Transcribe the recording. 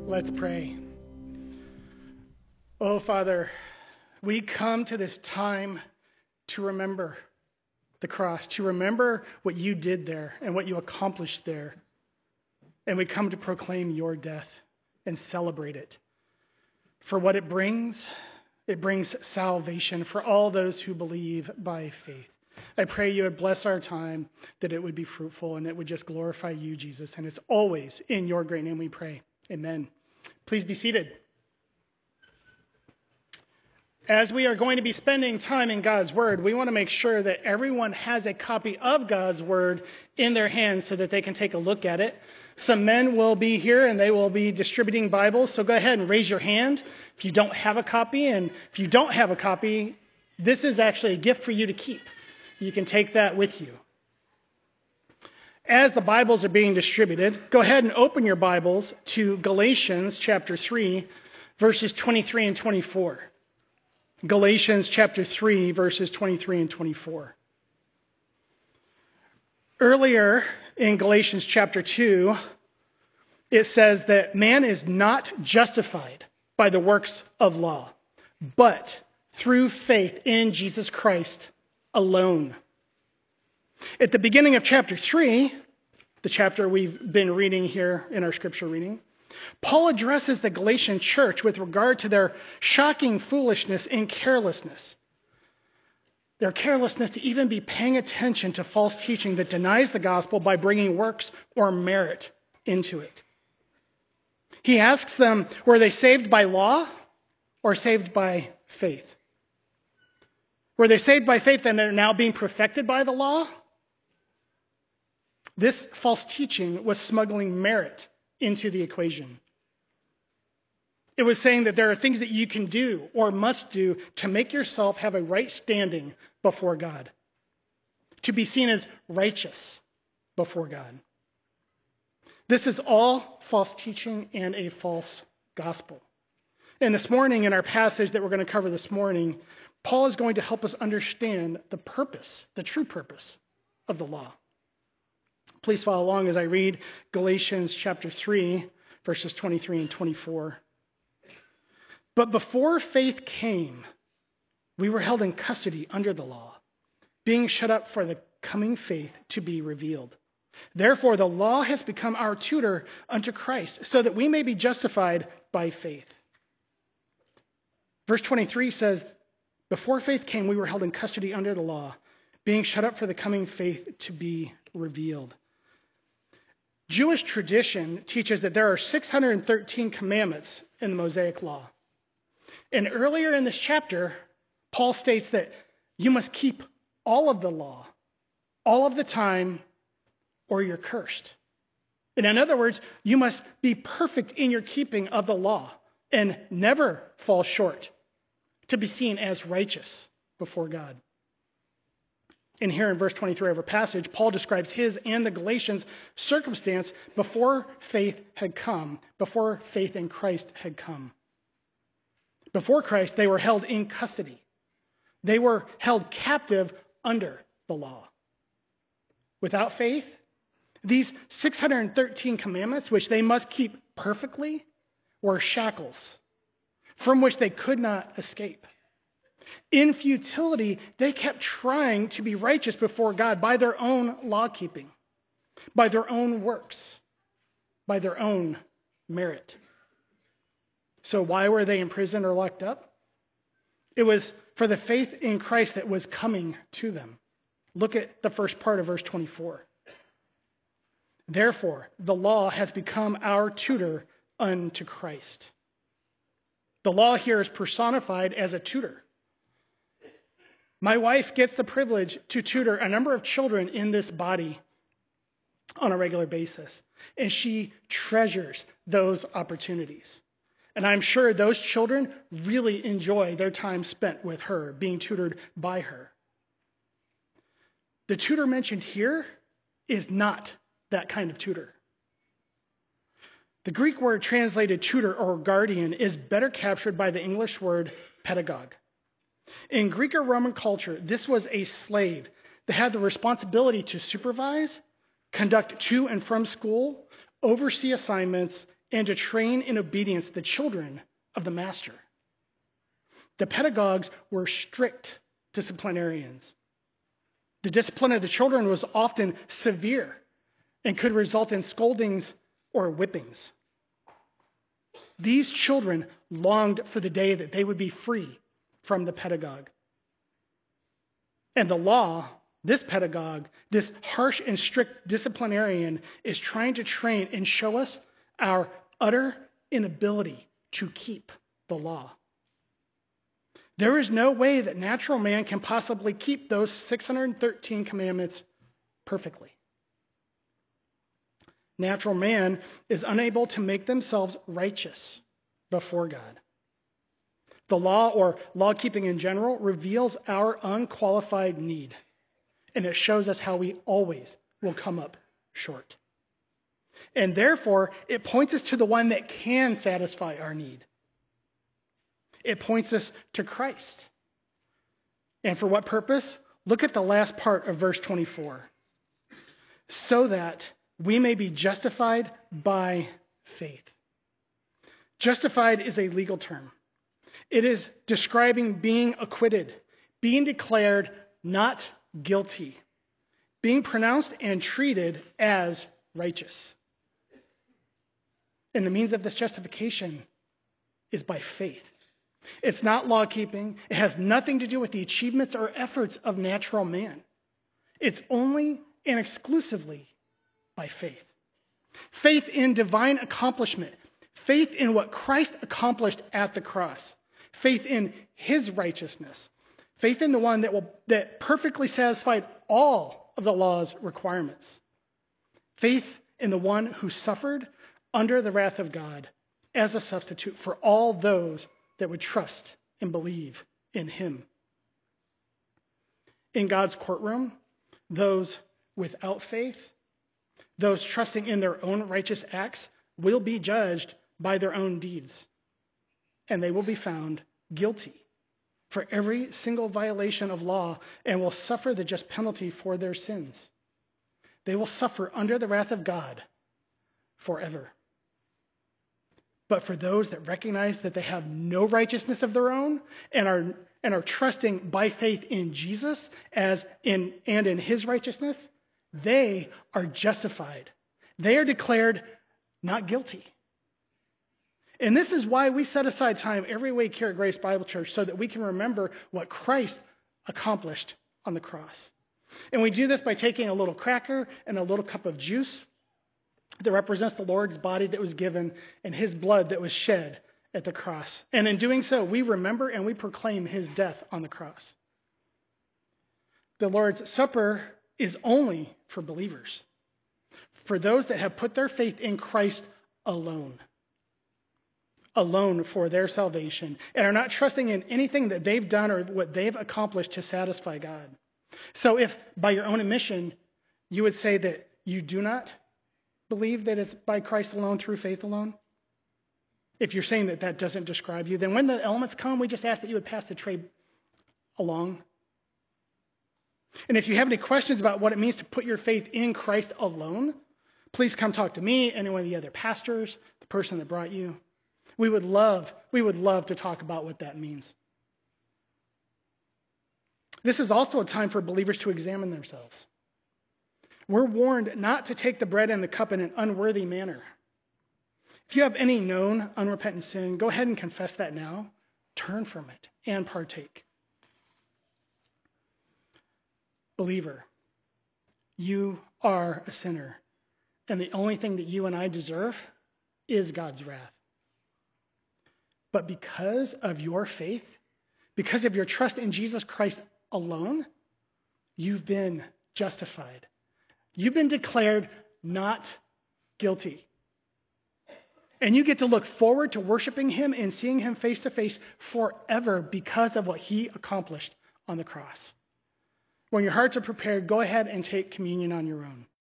Let's pray. Oh, Father, we come to this time to remember the cross, to remember what you did there and what you accomplished there. And we come to proclaim your death and celebrate it. For what it brings salvation for all those who believe by faith. I pray you would bless our time, that it would be fruitful, and it would just glorify you, Jesus. And it's always in your great name we pray. Amen. Please be seated. As we are going to be spending time in God's Word, we want to make sure that everyone has a copy of God's Word in their hands so that they can take a look at it. Some men will be here and they will be distributing Bibles, so go ahead and raise your hand if you don't have a copy. And if you don't have a copy, this is actually a gift for you to keep. You can take that with you. As the Bibles are being distributed, go ahead and open your Bibles to Galatians chapter 3, verses 23 and 24. Galatians chapter 3, verses 23 and 24. Earlier in Galatians chapter 2, it says that man is not justified by the works of law, but through faith in Jesus Christ alone. At the beginning of chapter 3, the chapter we've been reading here in our scripture reading, Paul addresses the Galatian church with regard to their shocking foolishness and carelessness. Their carelessness to even be paying attention to false teaching that denies the gospel by bringing works or merit into it. He asks them, were they saved by law or saved by faith? Were they saved by faith and they're now being perfected by the law? This false teaching was smuggling merit into the equation. It was saying that there are things that you can do or must do to make yourself have a right standing before God, to be seen as righteous before God. This is all false teaching and a false gospel. And this morning, in our passage that we're going to cover this morning, Paul is going to help us understand the purpose, the true purpose of the law. Please follow along as I read Galatians chapter 3, verses 23 and 24. But before faith came, we were held in custody under the law, being shut up for the coming faith to be revealed. Therefore, the law has become our tutor unto Christ, so that we may be justified by faith. Verse 23 says, before faith came, we were held in custody under the law, being shut up for the coming faith to be revealed. Jewish tradition teaches that there are 613 commandments in the Mosaic Law. And earlier in this chapter, Paul states that you must keep all of the law, all of the time, or you're cursed. And in other words, you must be perfect in your keeping of the law and never fall short to be seen as righteous before God. And here in verse 23 of our passage, Paul describes his and the Galatians' circumstance before faith had come, before faith in Christ had come. Before Christ, they were held in custody. They were held captive under the law. Without faith, these 613 commandments, which they must keep perfectly, were shackles from which they could not escape. In futility, they kept trying to be righteous before God by their own law-keeping, by their own works, by their own merit. So why were they in prison or locked up? It was for the faith in Christ that was coming to them. Look at the first part of verse 24. Therefore, the law has become our tutor unto Christ. The law here is personified as a tutor. My wife gets the privilege to tutor a number of children in this body on a regular basis, and she treasures those opportunities. And I'm sure those children really enjoy their time spent with her, being tutored by her. The tutor mentioned here is not that kind of tutor. The Greek word translated tutor or guardian is better captured by the English word pedagogue. In Greek or Roman culture, this was a slave that had the responsibility to supervise, conduct to and from school, oversee assignments, and to train in obedience the children of the master. The pedagogues were strict disciplinarians. The discipline of the children was often severe and could result in scoldings or whippings. These children longed for the day that they would be free from the pedagogue. And the law, this pedagogue, this harsh and strict disciplinarian, is trying to train and show us our utter inability to keep the law. There is no way that natural man can possibly keep those 613 commandments perfectly. Natural man is unable to make themselves righteous before God. The law, or law-keeping in general, reveals our unqualified need, and it shows us how we always will come up short. And therefore, it points us to the one that can satisfy our need. It points us to Christ. And for what purpose? Look at the last part of verse 24. So that we may be justified by faith. Justified is a legal term. It is describing being acquitted, being declared not guilty, being pronounced and treated as righteous. And the means of this justification is by faith. It's not law-keeping. It has nothing to do with the achievements or efforts of natural man. It's only and exclusively by faith. Faith in divine accomplishment. Faith in what Christ accomplished at the cross. Faith in his righteousness. Faith in the one that perfectly satisfied all of the law's requirements. Faith in the one who suffered under the wrath of God as a substitute for all those that would trust and believe in him. In God's courtroom, those without faith, those trusting in their own righteous acts, will be judged by their own deeds, and they will be found guilty for every single violation of law and will suffer the just penalty for their sins. They will suffer under the wrath of God forever. But for those that recognize that they have no righteousness of their own and are trusting by faith in Jesus and in his righteousness, they are justified. They are declared not guilty. And this is why we set aside time every week here at Grace Bible Church, so that we can remember what Christ accomplished on the cross. And we do this by taking a little cracker and a little cup of juice that represents the Lord's body that was given and his blood that was shed at the cross. And in doing so, we remember and we proclaim his death on the cross. The Lord's Supper is only for believers, for those that have put their faith in Christ alone for their salvation, and are not trusting in anything that they've done or what they've accomplished to satisfy God. So if by your own admission, you would say that you do not believe that it's by Christ alone, through faith alone, if you're saying that that doesn't describe you, then when the elements come, we just ask that you would pass the tray along. And if you have any questions about what it means to put your faith in Christ alone, please come talk to me, any one of the other pastors, the person that brought you. We would love to talk about what that means. This is also a time for believers to examine themselves. We're warned not to take the bread and the cup in an unworthy manner. If you have any known unrepentant sin, go ahead and confess that now. Turn from it and partake. Believer, you are a sinner, and the only thing that you and I deserve is God's wrath. But because of your faith, because of your trust in Jesus Christ alone, you've been justified. You've been declared not guilty. And you get to look forward to worshiping him and seeing him face to face forever because of what he accomplished on the cross. When your hearts are prepared, go ahead and take communion on your own.